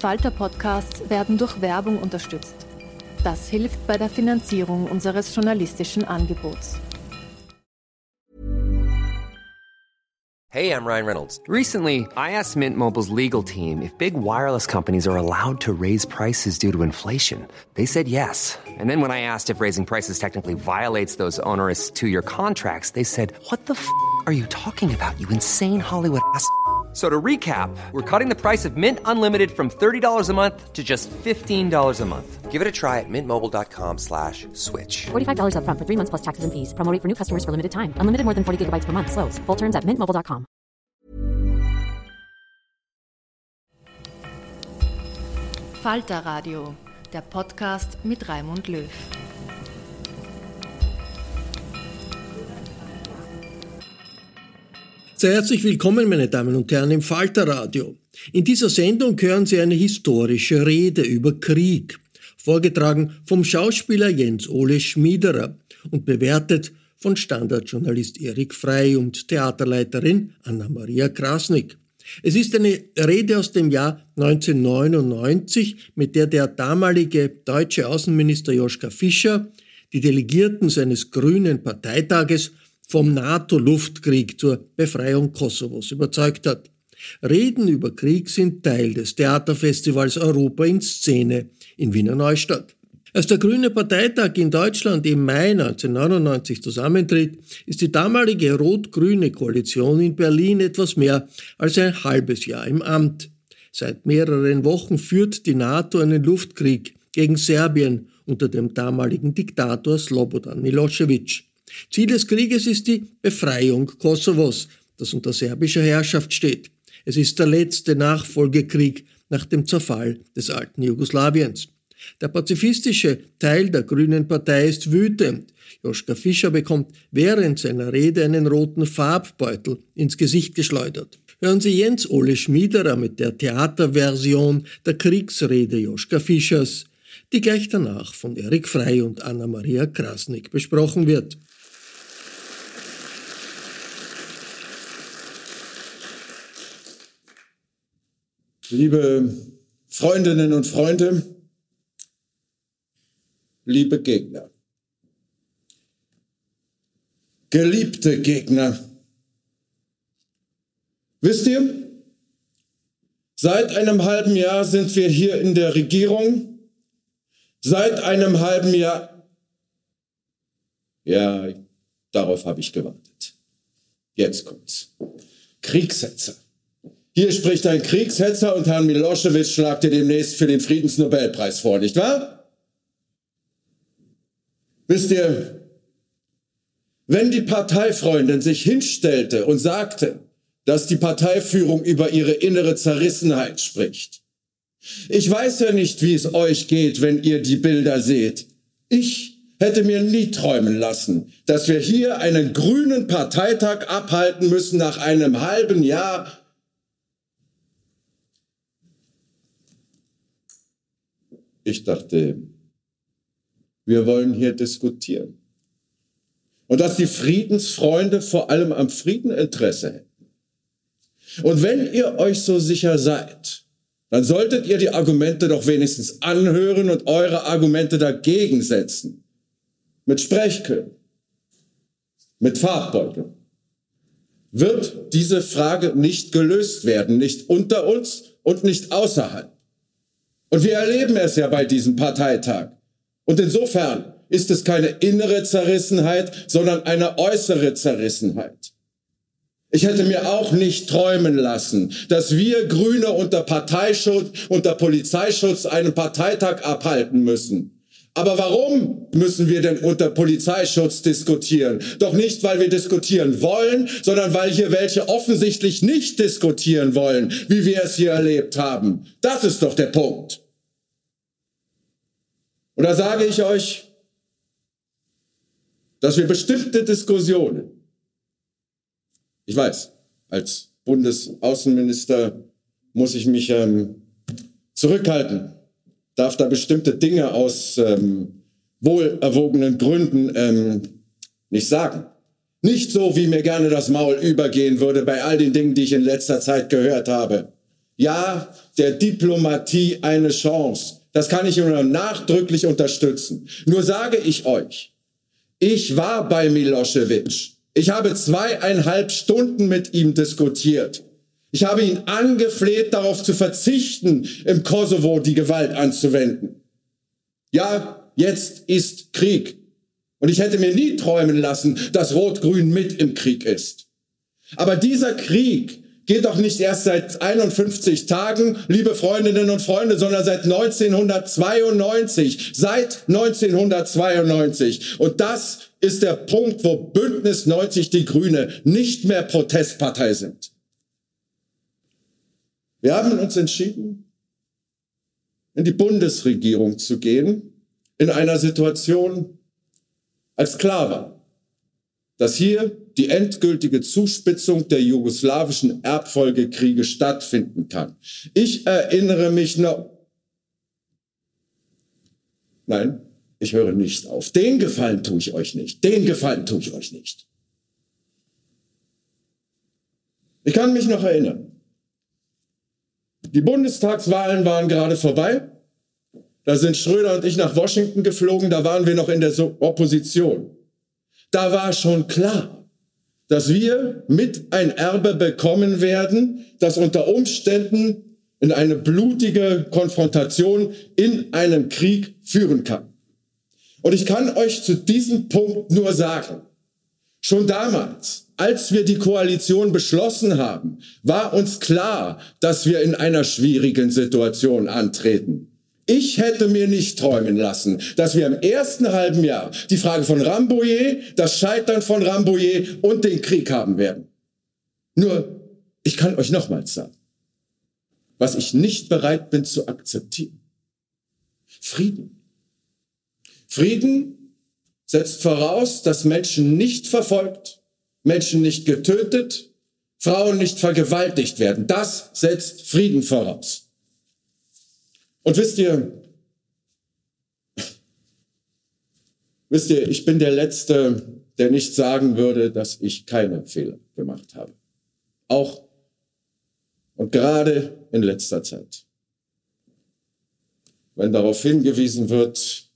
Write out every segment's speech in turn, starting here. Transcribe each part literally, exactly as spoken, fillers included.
Falter-Podcasts werden durch Werbung unterstützt. Das hilft bei der Finanzierung unseres journalistischen Angebots. Hey, I'm Ryan Reynolds. Recently, I asked Mint Mobile's legal team if big wireless companies are allowed to raise prices due to inflation. They said yes. And then when I asked if raising prices technically violates those onerous two-year contracts, they said, what the f*** are you talking about, you insane Hollywood ass f- So to recap, we're cutting the price of Mint Unlimited from thirty dollars a month to just fifteen dollars a month. Give it a try at mintmobile.com slash switch. forty-five dollars up front for three months plus taxes and fees. Promo rate for new customers for limited time. Unlimited more than forty gigabytes per month. Slows full terms at mint mobile dot com. Falter Radio, der Podcast mit Raimund Löw. Sehr herzlich willkommen, meine Damen und Herren, im Falter Radio. In dieser Sendung hören Sie eine historische Rede über Krieg, vorgetragen vom Schauspieler Jens Ole Schmiederer und bewertet von Standardjournalist Erik Frey und Theaterleiterin Anna-Maria Krasnick. Es ist eine Rede aus dem Jahr neunzehnhundertneunundneunzig, mit der der damalige deutsche Außenminister Joschka Fischer die Delegierten seines Grünen Parteitages vom NATO-Luftkrieg zur Befreiung Kosovos überzeugt hat. Reden über Krieg sind Teil des Theaterfestivals Europa in Szene in Wiener Neustadt. Als der Grüne Parteitag in Deutschland im Mai neunzehnhundertneunundneunzig zusammentritt, ist die damalige rot-grüne Koalition in Berlin etwas mehr als ein halbes Jahr im Amt. Seit mehreren Wochen führt die NATO einen Luftkrieg gegen Serbien unter dem damaligen Diktator Slobodan Milosevic. Ziel des Krieges ist die Befreiung Kosovos, das unter serbischer Herrschaft steht. Es ist der letzte Nachfolgekrieg nach dem Zerfall des alten Jugoslawiens. Der pazifistische Teil der Grünen Partei ist wütend. Joschka Fischer bekommt während seiner Rede einen roten Farbbeutel ins Gesicht geschleudert. Hören Sie Jens Ole Schmiederer mit der Theaterversion der Kriegsrede Joschka Fischers, die gleich danach von Erik Frey und Anna-Maria Krasnick besprochen wird. Liebe Freundinnen und Freunde, liebe Gegner, geliebte Gegner, wisst ihr, seit einem halben Jahr sind wir hier in der Regierung, seit einem halben Jahr, ja, darauf habe ich gewartet. Jetzt kommt's. Kriegshetzer. Hier spricht ein Kriegshetzer und Herrn Milosevic schlagt ihr demnächst für den Friedensnobelpreis vor, nicht wahr? Wisst ihr, wenn die Parteifreundin sich hinstellte und sagte, dass die Parteiführung über ihre innere Zerrissenheit spricht. Ich weiß ja nicht, wie es euch geht, wenn ihr die Bilder seht. Ich hätte mir nie träumen lassen, dass wir hier einen grünen Parteitag abhalten müssen nach einem halben Jahr. Ich dachte, wir wollen hier diskutieren. Und dass die Friedensfreunde vor allem am Frieden Interesse hätten. Und wenn ihr euch so sicher seid, dann solltet ihr die Argumente doch wenigstens anhören und eure Argumente dagegen setzen. Mit Sprechchören, mit Farbbeuteln. Wird diese Frage nicht gelöst werden, nicht unter uns und nicht außerhalb. Und wir erleben es ja bei diesem Parteitag. Und insofern ist es keine innere Zerrissenheit, sondern eine äußere Zerrissenheit. Ich hätte mir auch nicht träumen lassen, dass wir Grüne unter Parteischutz, unter Polizeischutz einen Parteitag abhalten müssen. Aber warum müssen wir denn unter Polizeischutz diskutieren? Doch nicht, weil wir diskutieren wollen, sondern weil hier welche offensichtlich nicht diskutieren wollen, wie wir es hier erlebt haben. Das ist doch der Punkt. Und da sage ich euch, dass wir bestimmte Diskussionen, ich weiß, als Bundesaußenminister muss ich mich ähm, zurückhalten, darf da bestimmte Dinge aus ähm, wohlerwogenen Gründen ähm, nicht sagen. Nicht so, wie mir gerne das Maul übergehen würde bei all den Dingen, die ich in letzter Zeit gehört habe. ja, der Diplomatie eine Chance. Das kann ich nur nachdrücklich unterstützen. Nur sage ich euch, ich war bei Milosevic. Ich habe zweieinhalb Stunden mit ihm diskutiert. Ich habe ihn angefleht, darauf zu verzichten, im Kosovo die Gewalt anzuwenden. Ja, jetzt ist Krieg. Und ich hätte mir nie träumen lassen, dass Rot-Grün mit im Krieg ist. Aber dieser Krieg geht doch nicht erst seit einundfünfzig Tagen, liebe Freundinnen und Freunde, sondern seit neunzehnhundertzweiundneunzig. Seit neunzehnhundertzweiundneunzig. Und das ist der Punkt, wo Bündnis neunzig Die Grüne nicht mehr Protestpartei sind. Wir haben uns entschieden, in die Bundesregierung zu gehen, in einer Situation, als klar war, dass hier die endgültige Zuspitzung der jugoslawischen Erbfolgekriege stattfinden kann. Ich erinnere mich noch... Nein, ich höre nicht auf. Den Gefallen tue ich euch nicht. Den Gefallen tue ich euch nicht. Ich kann mich noch erinnern. Die Bundestagswahlen waren gerade vorbei. Da sind Schröder und ich nach Washington geflogen. Da waren wir noch in der Opposition. Da war schon klar, dass wir mit ein Erbe bekommen werden, das unter Umständen in eine blutige Konfrontation in einem Krieg führen kann. Und ich kann euch zu diesem Punkt nur sagen, schon damals, als wir die Koalition beschlossen haben, war uns klar, dass wir in einer schwierigen Situation antreten. Ich hätte mir nicht träumen lassen, dass wir im ersten halben Jahr die Frage von Rambouillet, das Scheitern von Rambouillet und den Krieg haben werden. Nur, ich kann euch nochmals sagen, was ich nicht bereit bin zu akzeptieren. Frieden. Frieden setzt voraus, dass Menschen nicht verfolgt, Menschen nicht getötet, Frauen nicht vergewaltigt werden. Das setzt Frieden voraus. Und wisst ihr, wisst ihr, ich bin der Letzte, der nicht sagen würde, dass ich keine Fehler gemacht habe. Auch und gerade in letzter Zeit. Wenn darauf hingewiesen wird,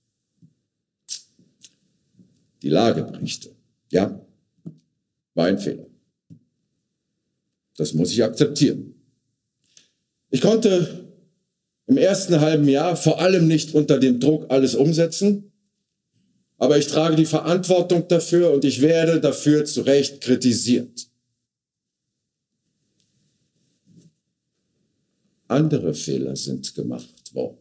die Lageberichte, ja, war ein Fehler. Das muss ich akzeptieren. Ich konnte im ersten halben Jahr vor allem nicht unter dem Druck alles umsetzen, aber ich trage die Verantwortung dafür und ich werde dafür zu Recht kritisiert. Andere Fehler sind gemacht worden.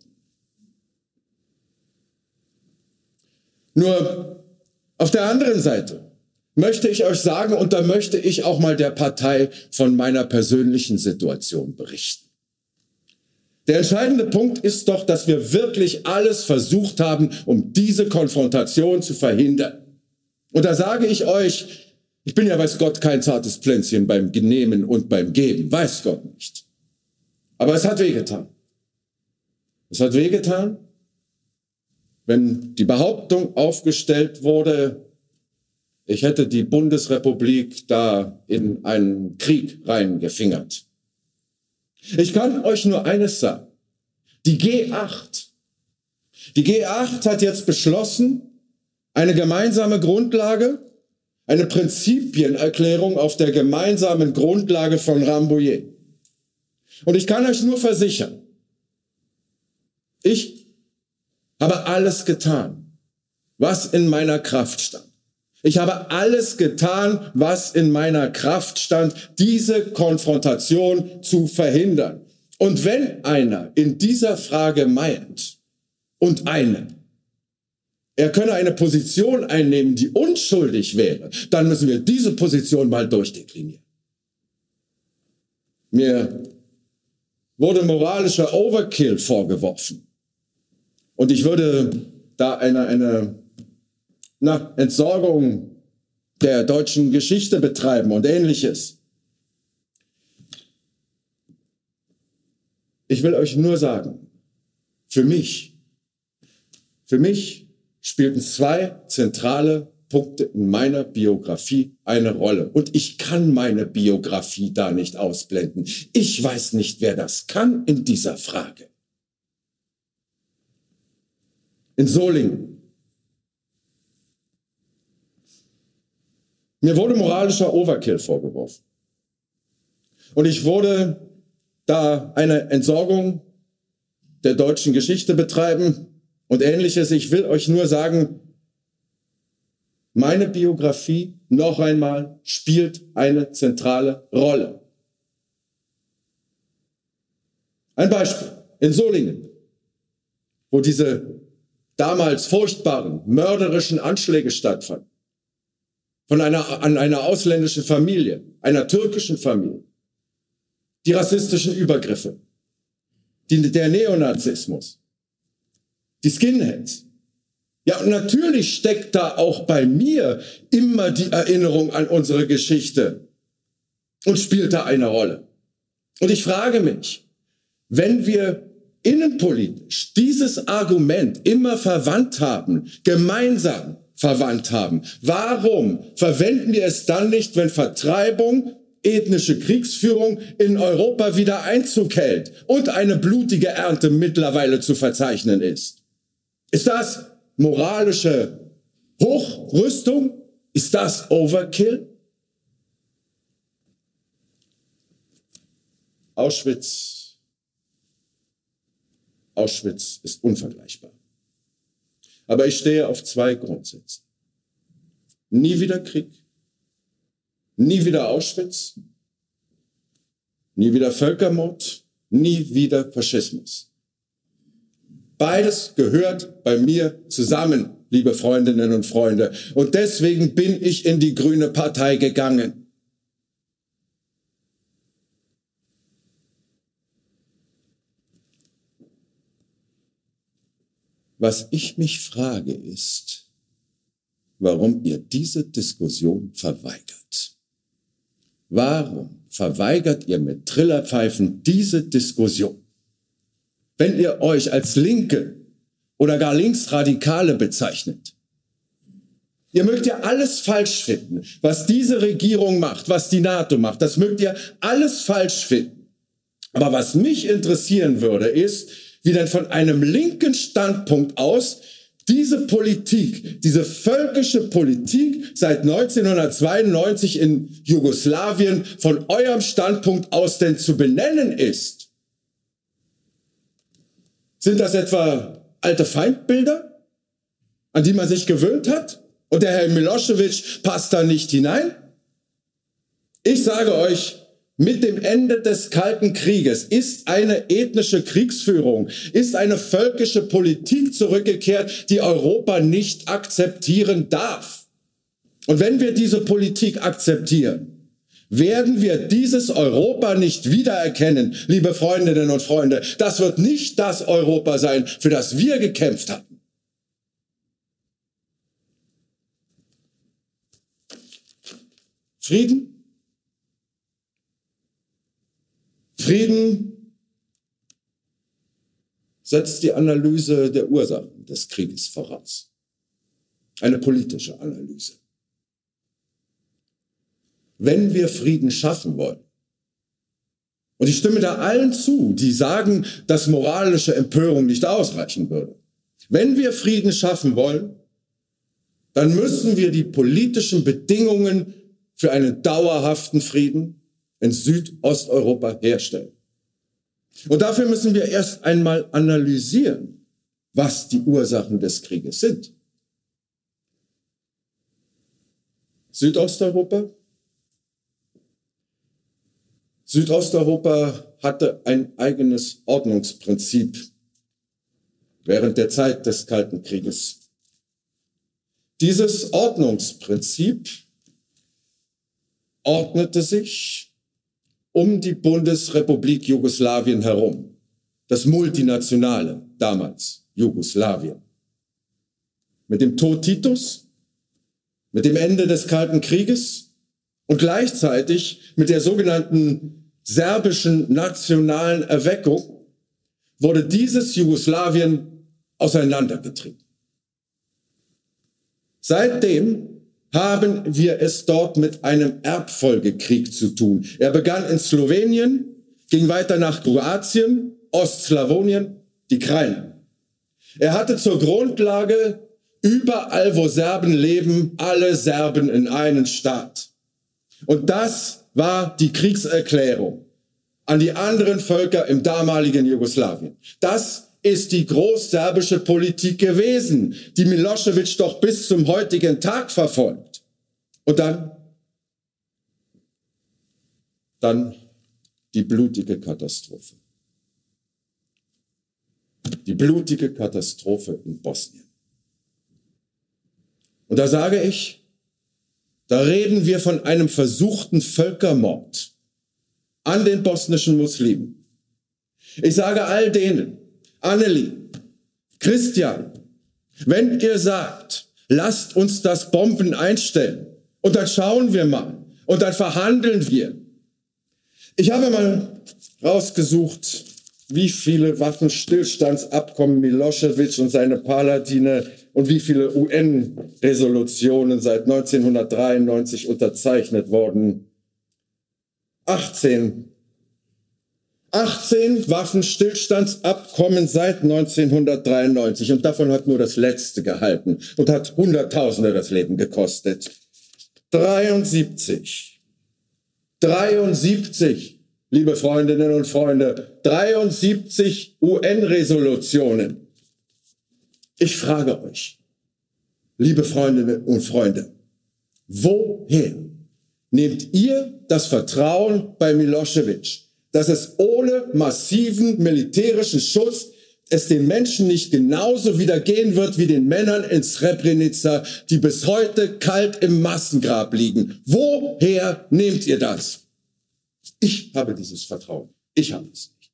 Nur auf der anderen Seite möchte ich euch sagen, und da möchte ich auch mal der Partei von meiner persönlichen Situation berichten. Der entscheidende Punkt ist doch, dass wir wirklich alles versucht haben, um diese Konfrontation zu verhindern. Und da sage ich euch, ich bin ja, weiß Gott, kein zartes Pflänzchen beim Nehmen und beim Geben, weiß Gott nicht. Aber es hat wehgetan. Es hat wehgetan, wenn die Behauptung aufgestellt wurde, ich hätte die Bundesrepublik da in einen Krieg reingefingert. Ich kann euch nur eines sagen. Die G acht, die G acht hat jetzt beschlossen, eine gemeinsame Grundlage, eine Prinzipienerklärung auf der gemeinsamen Grundlage von Rambouillet. Und ich kann euch nur versichern, ich habe alles getan, was in meiner Kraft stand. Ich habe alles getan, was in meiner Kraft stand, diese Konfrontation zu verhindern. Und wenn einer in dieser Frage meint, und eine, er könne eine Position einnehmen, die unschuldig wäre, dann müssen wir diese Position mal durchdeklinieren. Mir wurde moralischer Overkill vorgeworfen. Und ich würde da eine, eine na, Entsorgung der deutschen Geschichte betreiben und Ähnliches. Ich will euch nur sagen, für mich, für mich spielten zwei zentrale Punkte in meiner Biografie eine Rolle. Und ich kann meine Biografie da nicht ausblenden. Ich weiß nicht, wer das kann in dieser Frage. In Solingen. Mir wurde moralischer Overkill vorgeworfen. Und ich wurde da eine Entsorgung der deutschen Geschichte betreiben und Ähnliches. Ich will euch nur sagen, meine Biografie, noch einmal, spielt eine zentrale Rolle. Ein Beispiel. In Solingen, wo diese damals furchtbaren, mörderischen Anschläge stattfanden, von einer, an einer ausländischen Familie, einer türkischen Familie, die rassistischen Übergriffe, die, der Neonazismus, die Skinheads. Ja, und natürlich steckt da auch bei mir immer die Erinnerung an unsere Geschichte und spielt da eine Rolle. Und ich frage mich, wenn wir innenpolitisch dieses Argument immer verwandt haben, gemeinsam verwandt haben, warum verwenden wir es dann nicht, wenn Vertreibung, ethnische Kriegsführung in Europa wieder Einzug hält und eine blutige Ernte mittlerweile zu verzeichnen ist? Ist das moralische Hochrüstung? Ist das Overkill? Auschwitz, Auschwitz ist unvergleichbar. Aber ich stehe auf zwei Grundsätzen. Nie wieder Krieg, nie wieder Auschwitz, nie wieder Völkermord, nie wieder Faschismus. Beides gehört bei mir zusammen, liebe Freundinnen und Freunde. Und deswegen bin ich in die Grüne Partei gegangen. Was ich mich frage ist, warum ihr diese Diskussion verweigert. Warum verweigert ihr mit Trillerpfeifen diese Diskussion? Wenn ihr euch als Linke oder gar Linksradikale bezeichnet. Ihr mögt ja alles falsch finden, was diese Regierung macht, was die NATO macht. Das mögt ihr alles falsch finden. Aber was mich interessieren würde, ist, wie denn von einem linken Standpunkt aus diese Politik, diese völkische Politik seit neunzehnhundertzweiundneunzig in Jugoslawien von eurem Standpunkt aus denn zu benennen ist. Sind das etwa alte Feindbilder, an die man sich gewöhnt hat? Und der Herr Milosevic passt da nicht hinein? Ich sage euch, mit dem Ende des Kalten Krieges ist eine ethnische Kriegsführung, ist eine völkische Politik zurückgekehrt, die Europa nicht akzeptieren darf. Und wenn wir diese Politik akzeptieren, werden wir dieses Europa nicht wiedererkennen, liebe Freundinnen und Freunde. Das wird nicht das Europa sein, für das wir gekämpft hatten. Frieden? Frieden setzt die Analyse der Ursachen des Krieges voraus. Eine politische Analyse. Wenn wir Frieden schaffen wollen, und ich stimme da allen zu, die sagen, dass moralische Empörung nicht ausreichen würde. Wenn wir Frieden schaffen wollen, dann müssen wir die politischen Bedingungen für einen dauerhaften Frieden in Südosteuropa herstellen. Und dafür müssen wir erst einmal analysieren, was die Ursachen des Krieges sind. Südosteuropa? Südosteuropa hatte ein eigenes Ordnungsprinzip während der Zeit des Kalten Krieges. Dieses Ordnungsprinzip ordnete sich um die Bundesrepublik Jugoslawien herum, das multinationale damals Jugoslawien. Mit dem Tod Titos, mit dem Ende des Kalten Krieges und gleichzeitig mit der sogenannten serbischen nationalen Erweckung wurde dieses Jugoslawien auseinandergetrieben. Seitdem haben wir es dort mit einem Erbfolgekrieg zu tun. Er begann in Slowenien, ging weiter nach Kroatien, Ostslawonien, die Kraine. Er hatte zur Grundlage, überall wo Serben leben, alle Serben in einen Staat. Und das war die Kriegserklärung an die anderen Völker im damaligen Jugoslawien. Das ist die großserbische Politik gewesen, die Milosevic doch bis zum heutigen Tag verfolgt. Und dann, dann die blutige Katastrophe. Die blutige Katastrophe in Bosnien. Und da sage ich, da reden wir von einem versuchten Völkermord an den bosnischen Muslimen. Ich sage all denen, Anneli, Christian, wenn ihr sagt, lasst uns das Bomben einstellen und dann schauen wir mal und dann verhandeln wir. Ich habe mal rausgesucht, wie viele Waffenstillstandsabkommen Milosevic und seine Paladine und wie viele U N-Resolutionen seit neunzehnhundertdreiundneunzig unterzeichnet wurden. achtzehn. achtzehn Waffenstillstandsabkommen seit neunzehnhundertdreiundneunzig und davon hat nur das letzte gehalten und hat Hunderttausende das Leben gekostet. dreiundsiebzig. dreiundsiebzig. Liebe Freundinnen und Freunde, dreiundsiebzig U N-Resolutionen. Ich frage euch, liebe Freundinnen und Freunde, woher nehmt ihr das Vertrauen bei Milosevic, dass es ohne massiven militärischen Schutz es den Menschen nicht genauso wieder gehen wird wie den Männern in Srebrenica, die bis heute kalt im Massengrab liegen? Woher nehmt ihr das? Ich habe dieses Vertrauen. Ich habe es nicht.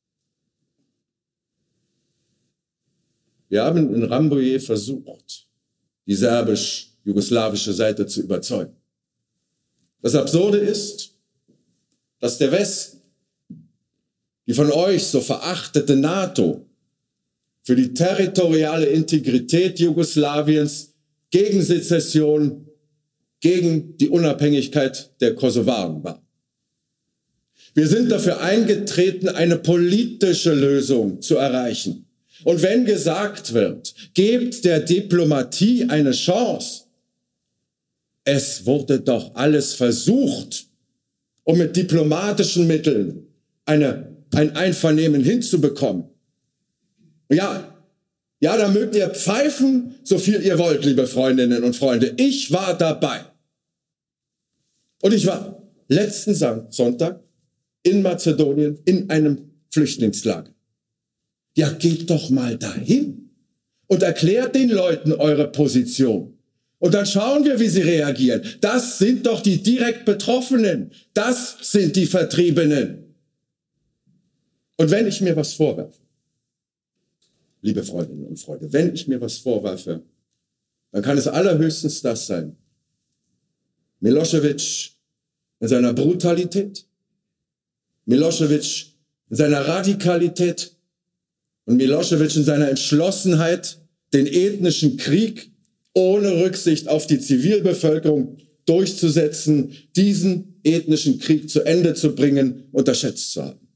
Wir haben in Rambouillet versucht, die serbisch-jugoslawische Seite zu überzeugen. Das Absurde ist, dass der Westen, die von euch so verachtete NATO, für die territoriale Integrität Jugoslawiens, gegen Sezession, gegen die Unabhängigkeit der Kosovaren war. Wir sind dafür eingetreten, eine politische Lösung zu erreichen. Und wenn gesagt wird, gebt der Diplomatie eine Chance, es wurde doch alles versucht, um mit diplomatischen Mitteln eine, ein Einvernehmen hinzubekommen. Ja, ja, da mögt ihr pfeifen, so viel ihr wollt, liebe Freundinnen und Freunde. Ich war dabei. Und ich war letzten Sonntag in Mazedonien in einem Flüchtlingslager. Ja, geht doch mal dahin und erklärt den Leuten eure Position. Und dann schauen wir, wie sie reagieren. Das sind doch die direkt Betroffenen. Das sind die Vertriebenen. Und wenn ich mir was vorwerfe, liebe Freundinnen und Freunde, wenn ich mir was vorwerfe, dann kann es allerhöchstens das sein. Milosevic in seiner Brutalität, Milosevic in seiner Radikalität und Milosevic in seiner Entschlossenheit, den ethnischen Krieg ohne Rücksicht auf die Zivilbevölkerung durchzusetzen, diesen ethnischen Krieg zu Ende zu bringen, unterschätzt zu haben.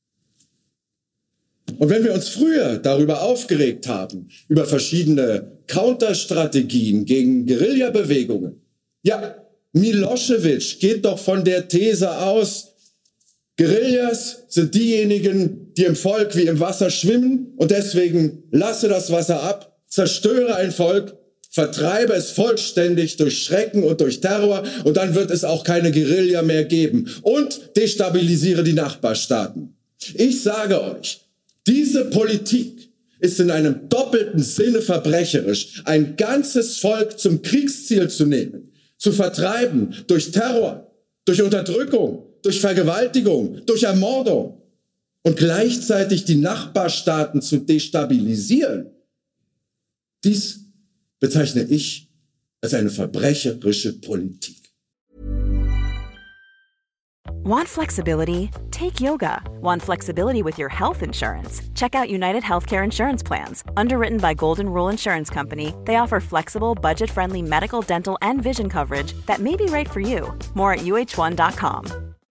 Und wenn wir uns früher darüber aufgeregt haben, über verschiedene Counterstrategien gegen Guerillabewegungen, ja, Milosevic geht doch von der These aus, Guerillas sind diejenigen, die im Volk wie im Wasser schwimmen und deswegen lasse das Wasser ab, zerstöre ein Volk, vertreibe es vollständig durch Schrecken und durch Terror und dann wird es auch keine Guerilla mehr geben und destabilisiere die Nachbarstaaten. Ich sage euch, diese Politik ist in einem doppelten Sinne verbrecherisch, ein ganzes Volk zum Kriegsziel zu nehmen, zu vertreiben durch Terror, durch Unterdrückung, durch Vergewaltigung, durch Ermordung und gleichzeitig die Nachbarstaaten zu destabilisieren. Dies bezeichne ich als eine verbrecherische Politik. Want flexibility? Take yoga. Want flexibility with your health insurance? Check out United Healthcare Insurance Plans. Underwritten by Golden Rule Insurance Company, they offer flexible, budget-friendly medical, dental, and vision coverage that may be right for you. More at U H one dot com.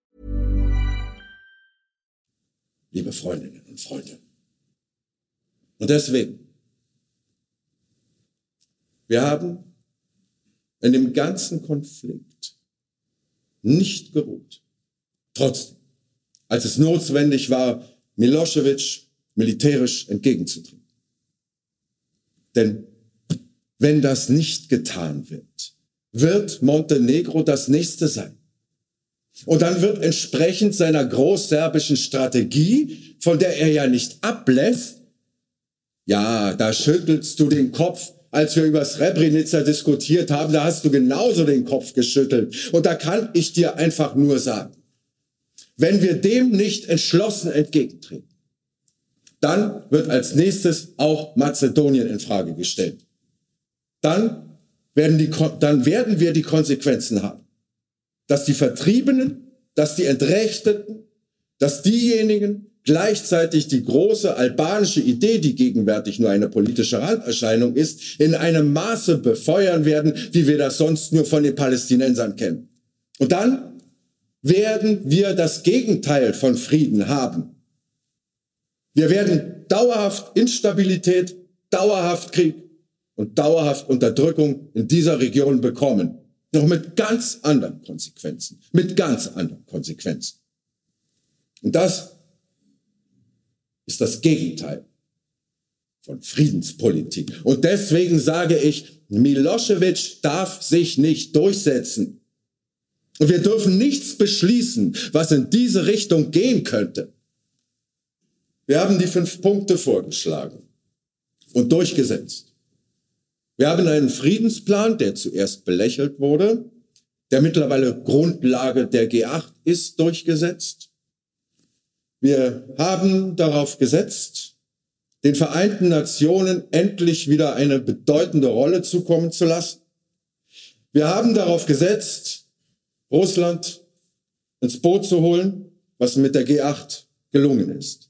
Liebe Freundinnen und Freunde. Und deswegen, wir haben in dem ganzen Konflikt nicht geruht. Trotzdem, als es notwendig war, Milosevic militärisch entgegenzutreten. Denn wenn das nicht getan wird, wird Montenegro das nächste sein. Und dann wird entsprechend seiner großserbischen Strategie, von der er ja nicht ablässt, ja, da schüttelst du den Kopf, als wir über Srebrenica diskutiert haben, da hast du genauso den Kopf geschüttelt. Und da kann ich dir einfach nur sagen, wenn wir dem nicht entschlossen entgegentreten, dann wird als nächstes auch Mazedonien in Frage gestellt. Dann werden, die, dann werden wir die Konsequenzen haben, dass die Vertriebenen, dass die Entrechteten, dass diejenigen gleichzeitig die große albanische Idee, die gegenwärtig nur eine politische Randerscheinung ist, in einem Maße befeuern werden, wie wir das sonst nur von den Palästinensern kennen. Und dann werden wir das Gegenteil von Frieden haben. Wir werden dauerhaft Instabilität, dauerhaft Krieg und dauerhaft Unterdrückung in dieser Region bekommen. Noch mit ganz anderen Konsequenzen. Mit ganz anderen Konsequenzen. Und das ist das Gegenteil von Friedenspolitik. Und deswegen sage ich, Milosevic darf sich nicht durchsetzen. Und wir dürfen nichts beschließen, was in diese Richtung gehen könnte. Wir haben die fünf Punkte vorgeschlagen und durchgesetzt. Wir haben einen Friedensplan, der zuerst belächelt wurde, der mittlerweile Grundlage der G acht ist, durchgesetzt. Wir haben darauf gesetzt, den Vereinten Nationen endlich wieder eine bedeutende Rolle zukommen zu lassen. Wir haben darauf gesetzt, Russland ins Boot zu holen, was mit der G acht gelungen ist.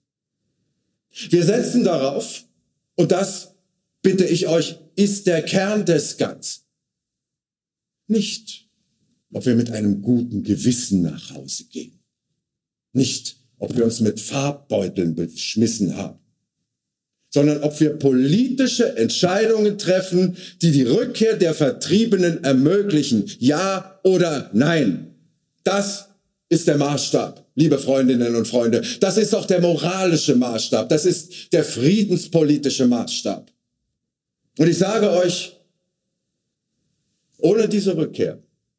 Wir setzen darauf, und das bitte ich euch, ist der Kern des Ganzen. Nicht, ob wir mit einem guten Gewissen nach Hause gehen. Nicht, ob wir uns mit Farbbeuteln beschmissen haben. Sondern ob wir politische Entscheidungen treffen, die die Rückkehr der Vertriebenen ermöglichen. Ja oder nein. Das ist der Maßstab, liebe Freundinnen und Freunde. Das ist auch der moralische Maßstab. Das ist der friedenspolitische Maßstab. Und ich sage euch, ohne diese Rückkehr,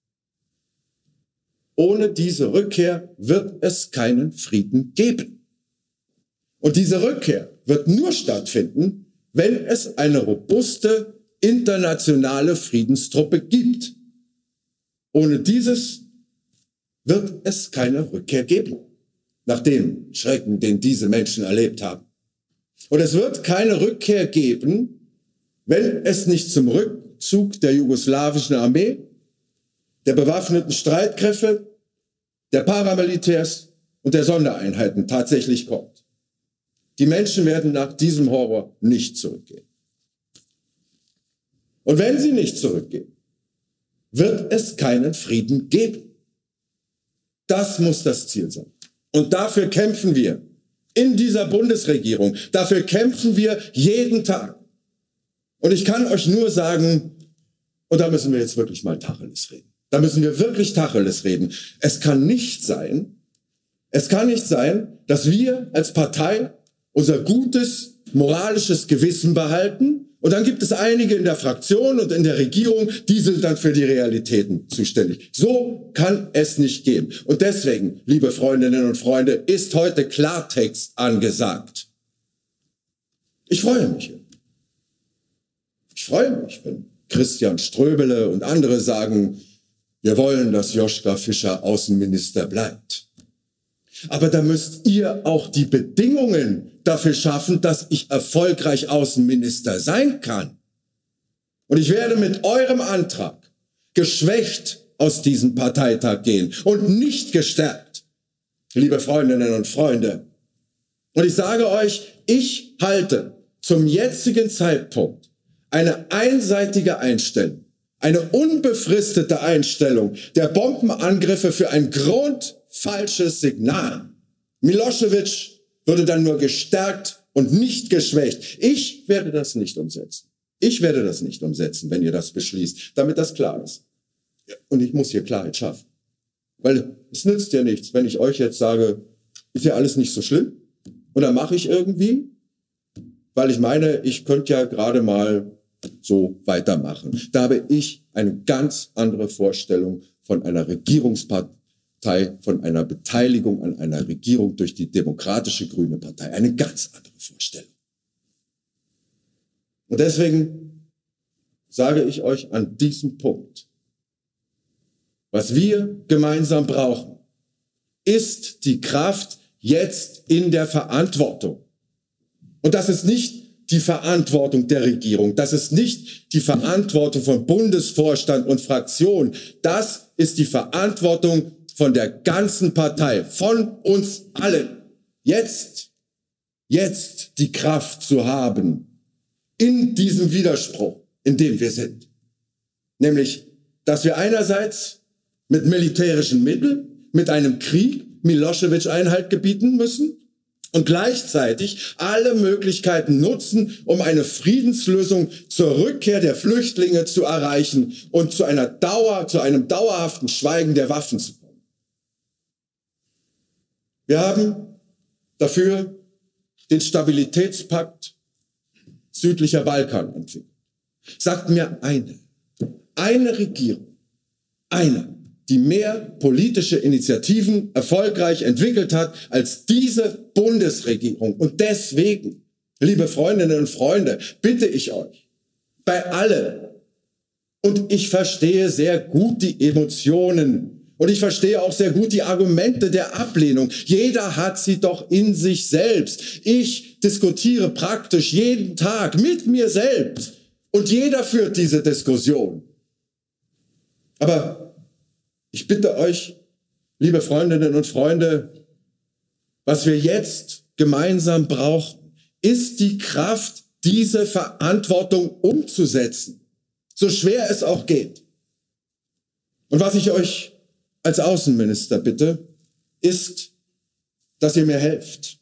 ohne diese Rückkehr wird es keinen Frieden geben. Und diese Rückkehr wird nur stattfinden, wenn es eine robuste internationale Friedenstruppe gibt. Ohne dieses wird es keine Rückkehr geben, nach dem Schrecken, den diese Menschen erlebt haben. Und es wird keine Rückkehr geben, wenn es nicht zum Rückzug der jugoslawischen Armee, der bewaffneten Streitkräfte, der Paramilitärs und der Sondereinheiten tatsächlich kommt. Die Menschen werden nach diesem Horror nicht zurückgehen. Und wenn sie nicht zurückgehen, wird es keinen Frieden geben. Das muss das Ziel sein. Und dafür kämpfen wir in dieser Bundesregierung. Dafür kämpfen wir jeden Tag. Und ich kann euch nur sagen, und da müssen wir jetzt wirklich mal Tacheles reden. Da müssen wir wirklich Tacheles reden. Es kann nicht sein, es kann nicht sein, dass wir als Partei unser gutes, moralisches Gewissen behalten und dann gibt es einige in der Fraktion und in der Regierung, die sind dann für die Realitäten zuständig. So kann es nicht gehen. Und deswegen, liebe Freundinnen und Freunde, ist heute Klartext angesagt. Ich freue mich. Ich freue mich, wenn Christian Ströbele und andere sagen, wir wollen, dass Joschka Fischer Außenminister bleibt. Aber da müsst ihr auch die Bedingungen dafür schaffen, dass ich erfolgreich Außenminister sein kann. Und ich werde mit eurem Antrag, geschwächt aus diesem Parteitag gehen und nicht gestärkt, liebe Freundinnen und Freunde. Und ich sage euch, ich halte zum jetzigen Zeitpunkt eine einseitige Einstellung, eine unbefristete Einstellung der Bombenangriffe für ein grundfalsches Signal. Milosevic würde dann nur gestärkt und nicht geschwächt. Ich werde das nicht umsetzen. Ich werde das nicht umsetzen, wenn ihr das beschließt, damit das klar ist. Und ich muss hier Klarheit schaffen. Weil es nützt ja nichts, wenn ich euch jetzt sage, ist ja alles nicht so schlimm. Und dann mache ich irgendwie, weil ich meine, ich könnte ja gerade mal so weitermachen. Da habe ich eine ganz andere Vorstellung von einer Regierungspartei, von einer Beteiligung an einer Regierung durch die Demokratische Grüne Partei. Eine ganz andere Vorstellung. Und deswegen sage ich euch an diesem Punkt, was wir gemeinsam brauchen, ist die Kraft jetzt in der Verantwortung. Und das ist nicht die Verantwortung der Regierung, das ist nicht die Verantwortung von Bundesvorstand und Fraktion, das ist die Verantwortung von der ganzen Partei, von uns allen. Jetzt, jetzt die Kraft zu haben, in diesem Widerspruch, in dem wir sind. Nämlich, dass wir einerseits mit militärischen Mitteln, mit einem Krieg Milosevic Einhalt gebieten müssen und gleichzeitig alle Möglichkeiten nutzen, um eine Friedenslösung zur Rückkehr der Flüchtlinge zu erreichen und zu einer Dauer, zu einem dauerhaften Schweigen der Waffen zu kommen. Wir haben dafür den Stabilitätspakt südlicher Balkan entwickelt. Sagt mir eine, eine Regierung, eine, die mehr politische Initiativen erfolgreich entwickelt hat als diese Bundesregierung. Und deswegen, liebe Freundinnen und Freunde, bitte ich euch, bei allen, und ich verstehe sehr gut die Emotionen und ich verstehe auch sehr gut die Argumente der Ablehnung. Jeder hat sie doch in sich selbst. Ich diskutiere praktisch jeden Tag mit mir selbst und jeder führt diese Diskussion. Aber ich bitte euch, liebe Freundinnen und Freunde, was wir jetzt gemeinsam brauchen, ist die Kraft, diese Verantwortung umzusetzen, so schwer es auch geht. Und was ich euch als Außenminister bitte, ist, dass ihr mir helft,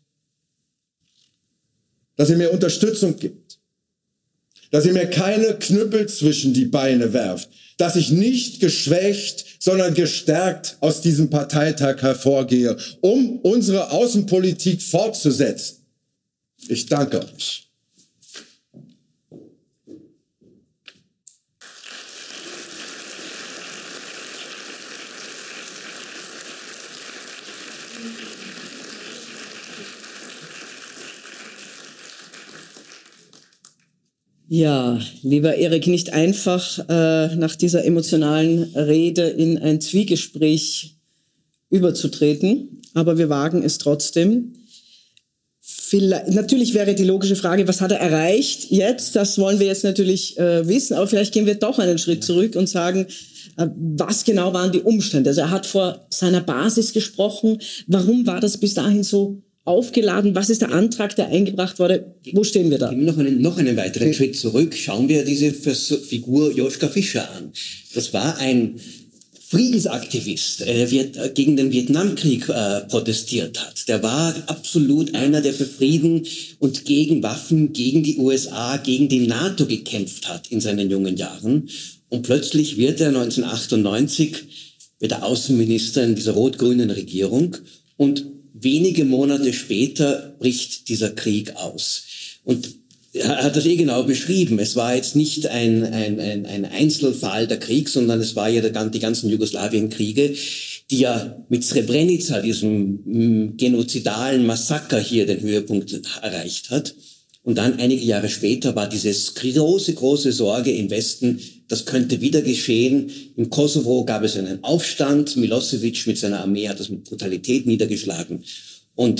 dass ihr mir Unterstützung gibt, dass ihr mir keine Knüppel zwischen die Beine werft, dass ich nicht geschwächt, sondern gestärkt aus diesem Parteitag hervorgehe, um unsere Außenpolitik fortzusetzen. Ich danke euch. Ja, lieber Erik, nicht einfach äh, nach dieser emotionalen Rede in ein Zwiegespräch überzutreten, aber wir wagen es trotzdem. Vielleicht, natürlich wäre die logische Frage, was hat er erreicht jetzt? Das wollen wir jetzt natürlich äh, wissen, aber vielleicht gehen wir doch einen Schritt zurück und sagen, äh, was genau waren die Umstände? Also er hat vor seiner Basis gesprochen. Warum war das bis dahin so aufgeladen? Was ist der Antrag, der eingebracht wurde? Wo stehen wir da? Gehen wir noch einen, noch einen weiteren okay. Schritt zurück. Schauen wir diese Figur Joschka Fischer an. Das war ein Friedensaktivist, der gegen den Vietnamkrieg äh, protestiert hat. Der war absolut einer, der für Frieden und gegen Waffen, gegen die U S A, gegen die NATO gekämpft hat in seinen jungen Jahren. Und plötzlich wird er neunzehnhundertachtundneunzig wieder Außenminister in dieser rot-grünen Regierung und wenige Monate später bricht dieser Krieg aus. Und er hat das eh genau beschrieben. Es war jetzt nicht ein, ein, ein, ein Einzelfall der Krieg, sondern es war ja der, die ganzen Jugoslawienkriege, die ja mit Srebrenica, diesem m, genozidalen Massaker hier den Höhepunkt erreicht hat. Und dann einige Jahre später war diese große, große Sorge im Westen, das könnte wieder geschehen. Im Kosovo gab es einen Aufstand. Milosevic mit seiner Armee hat das mit Brutalität niedergeschlagen. Und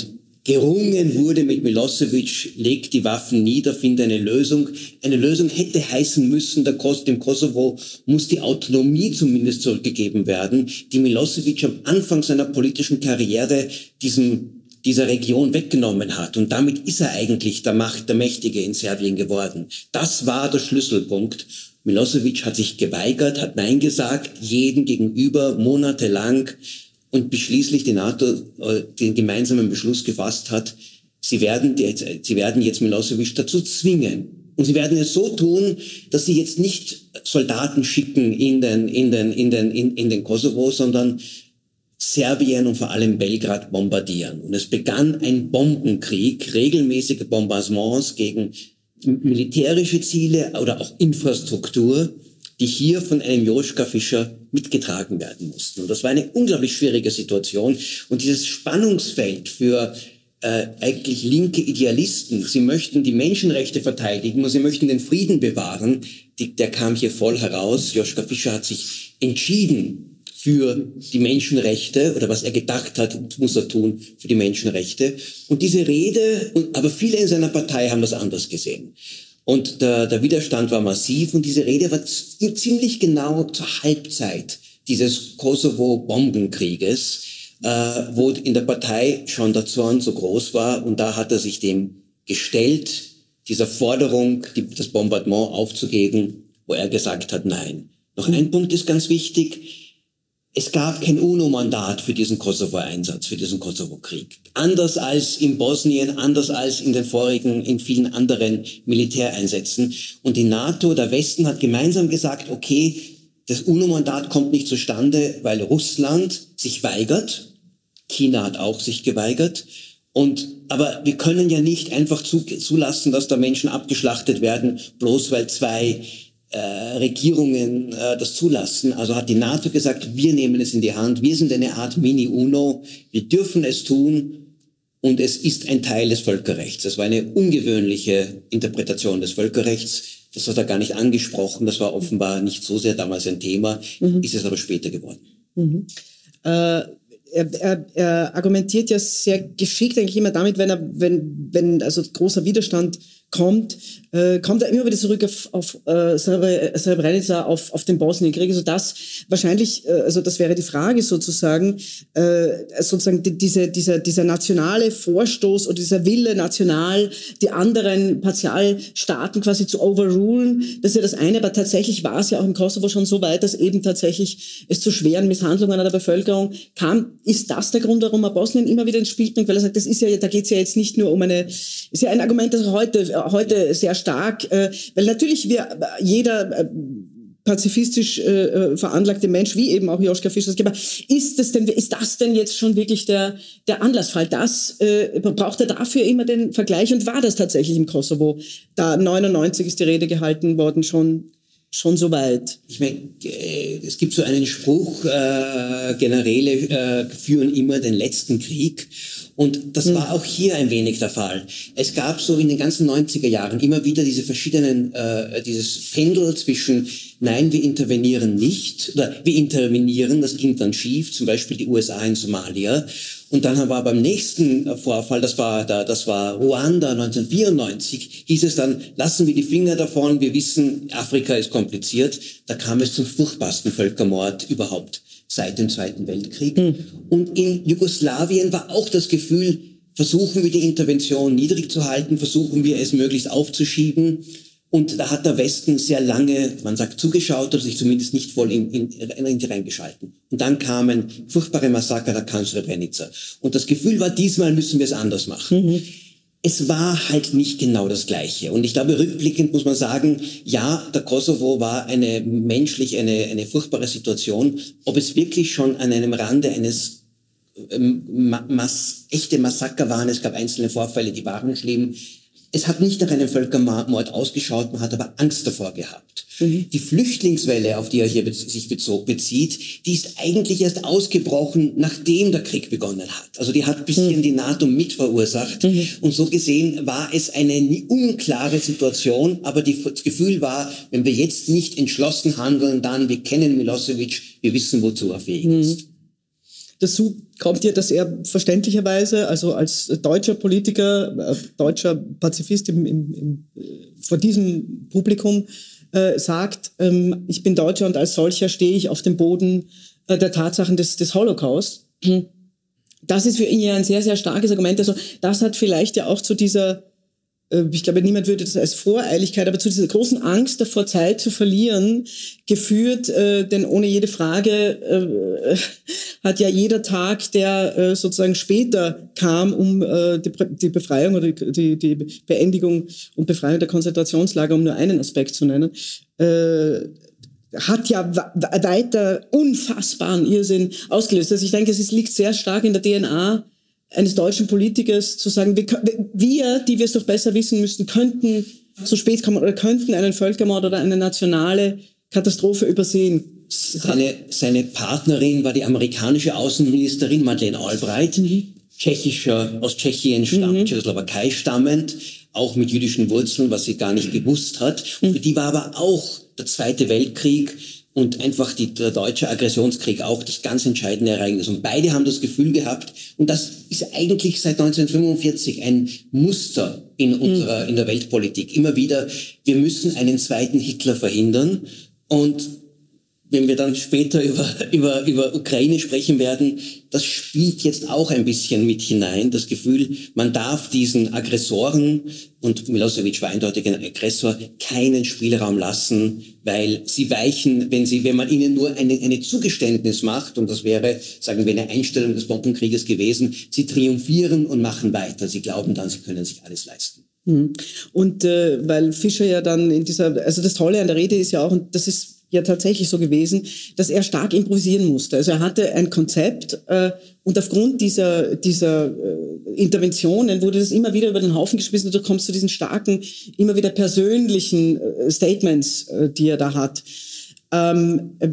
gerungen wurde mit Milosevic, legt die Waffen nieder, findet eine Lösung. Eine Lösung hätte heißen müssen, der Kos- dem Kosovo muss die Autonomie zumindest zurückgegeben werden, die Milosevic am Anfang seiner politischen Karriere diesem, dieser Region weggenommen hat. Und damit ist er eigentlich der Macht, der Mächtige in Serbien geworden. Das war der Schlüsselpunkt. Milosevic hat sich geweigert, hat Nein gesagt, jeden gegenüber, monatelang, und bis schließlich die NATO äh, den gemeinsamen Beschluss gefasst hat, sie werden, jetzt, sie werden jetzt Milosevic dazu zwingen. Und sie werden es so tun, dass sie jetzt nicht Soldaten schicken in den, in den, in den, in, in den Kosovo, sondern Serbien und vor allem Belgrad bombardieren. Und es begann ein Bombenkrieg, regelmäßige Bombardements gegen militärische Ziele oder auch Infrastruktur, die hier von einem Joschka Fischer mitgetragen werden mussten. Und das war eine unglaublich schwierige Situation. Und dieses Spannungsfeld für äh, eigentlich linke Idealisten, sie möchten die Menschenrechte verteidigen und sie möchten den Frieden bewahren, die, der kam hier voll heraus. Joschka Fischer hat sich entschieden für die Menschenrechte, oder was er gedacht hat, muss er tun für die Menschenrechte. Und diese Rede, und, aber viele in seiner Partei haben das anders gesehen. Und der, der Widerstand war massiv, und diese Rede war z- ziemlich genau zur Halbzeit dieses Kosovo-Bombenkrieges, äh, wo in der Partei schon der Zorn so groß war, und da hat er sich dem gestellt, dieser Forderung, die, das Bombardement aufzugeben, wo er gesagt hat, nein. Noch ein Punkt ist ganz wichtig. Es gab kein UNO-Mandat für diesen Kosovo-Einsatz, für diesen Kosovo-Krieg. Anders als in Bosnien, anders als in den vorigen, in vielen anderen Militäreinsätzen. Und die NATO, der Westen, hat gemeinsam gesagt, okay, das UNO-Mandat kommt nicht zustande, weil Russland sich weigert. China hat auch sich geweigert. Und, aber wir können ja nicht einfach zu, zulassen, dass da Menschen abgeschlachtet werden, bloß weil zwei Äh, Regierungen äh, das zulassen. Also hat die NATO gesagt, wir nehmen es in die Hand, wir sind eine Art Mini-UNO, wir dürfen es tun, und es ist ein Teil des Völkerrechts. Das war eine ungewöhnliche Interpretation des Völkerrechts. Das hat er gar nicht angesprochen, das war offenbar nicht so sehr damals ein Thema, mhm. ist es aber später geworden. Mhm. Äh Er, er, er argumentiert ja sehr geschickt eigentlich immer damit, wenn er, wenn, wenn also großer Widerstand kommt, äh, kommt er immer wieder zurück auf, auf äh, Srebrenica, auf, auf den Bosnienkrieg. Also das wahrscheinlich, äh, also das wäre die Frage sozusagen, äh, sozusagen die, diese, dieser, dieser nationale Vorstoß oder dieser Wille national, die anderen Partialstaaten quasi zu overrulen, das ist ja das eine, aber tatsächlich war es ja auch im Kosovo schon so weit, dass eben tatsächlich es zu schweren Misshandlungen an der Bevölkerung kam. Ist das der Grund, warum er Bosnien immer wieder ins Spiel bringt? Weil er sagt, das ist ja, da geht es ja jetzt nicht nur um eine, ist ja ein Argument, das heute, heute sehr stark, äh, weil natürlich wir, jeder äh, pazifistisch äh, veranlagte Mensch, wie eben auch Joschka Fischer, ist das denn, ist das denn jetzt schon wirklich der, der Anlassfall? Das, äh, braucht er dafür immer den Vergleich, und war das tatsächlich im Kosovo? Da neunundneunzig ist die Rede gehalten worden, schon schon so weit. Ich meine, es gibt so einen Spruch, äh, Generäle äh, führen immer den letzten Krieg. Und das mhm. war auch hier ein wenig der Fall. Es gab so in den ganzen neunziger Jahren immer wieder diese verschiedenen, äh, dieses Pendel zwischen, nein, wir intervenieren nicht, oder wir intervenieren, das ging dann schief, zum Beispiel die U S A in Somalia. Und dann war beim nächsten Vorfall, das war, das war Ruanda neunzehnhundertvierundneunzig, hieß es dann, lassen wir die Finger davon, wir wissen, Afrika ist kompliziert. Da kam es zum furchtbarsten Völkermord überhaupt seit dem Zweiten Weltkrieg. Mhm. Und in Jugoslawien war auch das Gefühl, versuchen wir die Intervention niedrig zu halten, versuchen wir es möglichst aufzuschieben. Und da hat der Westen sehr lange, man sagt, zugeschaut oder sich zumindest nicht voll in, in, in die reingeschalten. Und dann kamen furchtbare Massaker, da kam Srebrenica. Und das Gefühl war, diesmal müssen wir es anders machen. Mhm. Es war halt nicht genau das Gleiche. Und ich glaube, rückblickend muss man sagen, ja, der Kosovo war eine menschlich, eine, eine furchtbare Situation. Ob es wirklich schon an einem Rande eines ähm, Mass, echte Massaker waren, es gab einzelne Vorfälle, die waren schlimm. Es hat nicht nach einem Völkermord ausgeschaut, man hat aber Angst davor gehabt. Mhm. Die Flüchtlingswelle, auf die er hier sich bezieht, die ist eigentlich erst ausgebrochen, nachdem der Krieg begonnen hat. Also die hat ein bisschen mhm. die NATO mit verursacht. Mhm. Und so gesehen war es eine unklare Situation, aber die, das Gefühl war, wenn wir jetzt nicht entschlossen handeln, dann, wir kennen Milosevic, wir wissen, wozu er fähig ist. Mhm. Dazu kommt ja, dass er verständlicherweise, also als deutscher Politiker, äh, deutscher Pazifist im, im, im, vor diesem Publikum äh, sagt, ähm, ich bin Deutscher und als solcher stehe ich auf dem Boden äh, der Tatsachen des, des Holocaust. Das ist für ihn ja ein sehr, sehr starkes Argument. Also das hat vielleicht ja auch zu dieser, äh, ich glaube, niemand würde das als Voreiligkeit, aber zu dieser großen Angst davor, Zeit zu verlieren, geführt. Äh, denn ohne jede Frage äh, hat ja jeder Tag, der äh, sozusagen später kam, um äh, die, die Befreiung oder die, die Beendigung und Befreiung der Konzentrationslager, um nur einen Aspekt zu nennen, äh, hat ja weiter unfassbaren Irrsinn ausgelöst. Also ich denke, es liegt sehr stark in der D N A eines deutschen Politikers zu sagen, wir, wir, die wir es doch besser wissen müssten, könnten zu spät kommen oder könnten einen Völkermord oder eine nationale Katastrophe übersehen. Seine, seine Partnerin war die amerikanische Außenministerin Madeleine Albright, mhm. tschechischer, aus Tschechien stammend, mhm. Tschechoslowakei stammend, auch mit jüdischen Wurzeln, was sie gar nicht gewusst hat. Und für die war aber auch der Zweite Weltkrieg und einfach die, der deutsche Aggressionskrieg auch das ganz entscheidende Ereignis. Und beide haben das Gefühl gehabt, und das ist eigentlich seit neunzehnhundertfünfundvierzig ein Muster in unserer, in der Weltpolitik. Immer wieder, wir müssen einen zweiten Hitler verhindern. Und wenn wir dann später über, über, über Ukraine sprechen werden, das spielt jetzt auch ein bisschen mit hinein. Das Gefühl, man darf diesen Aggressoren, und Milosevic war eindeutig ein Aggressor, keinen Spielraum lassen, weil sie weichen, wenn sie, wenn man ihnen nur eine, eine Zugeständnis macht, und das wäre, sagen wir, eine Einstellung des Bombenkrieges gewesen, sie triumphieren und machen weiter. Sie glauben dann, sie können sich alles leisten. Und äh, weil Fischer ja dann in dieser, also das Tolle an der Rede ist ja auch, und das ist ja tatsächlich so gewesen, dass er stark improvisieren musste. Also er hatte ein Konzept äh, und aufgrund dieser, dieser äh, Interventionen wurde das immer wieder über den Haufen geschmissen und du kommst zu diesen starken, immer wieder persönlichen äh, Statements, äh, die er da hat. Ähm, äh,